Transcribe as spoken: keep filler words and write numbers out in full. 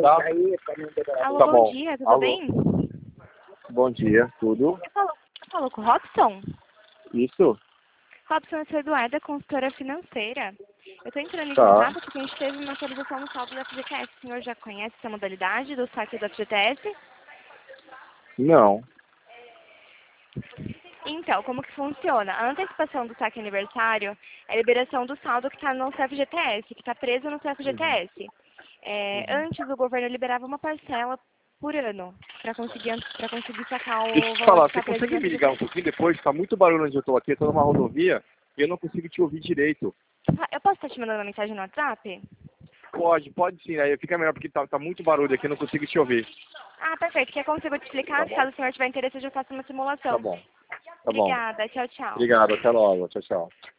tá? Alô, Tá bom, bom. dia, tudo Alô. bem? Bom dia, tudo? Eu falo, eu falo com o Robson? Isso? Robson, eu sou Eduarda, consultora financeira. Eu estou entrando em Tá. contato porque a gente teve uma atualização no saldo do F G T S. O senhor já conhece essa modalidade do saque do F G T S? Não. Então, como que funciona? A antecipação do saque aniversário é a liberação do saldo que está no seu F G T S, que está preso no seu F G T S. É, antes, o governo liberava uma parcela por ano para conseguir, para conseguir sacar Deixa eu o te valor que falar, você está preso no consegue me ligar um F G T S. pouquinho depois? Tá muito barulho onde eu tô aqui, eu tô numa rodovia e eu não consigo te ouvir direito. Ah, eu posso estar te mandando uma mensagem no WhatsApp? Pode, pode sim, aí fica melhor porque tá, tá muito barulho aqui, eu não consigo te ouvir. Ah, perfeito. Quer como eu consigo te explicar? Tá bom. Caso o senhor tiver interesse, eu já faço uma Tá simulação. bom, tá bom. Obrigada. Tchau, tchau. Obrigado, até logo, tchau, tchau.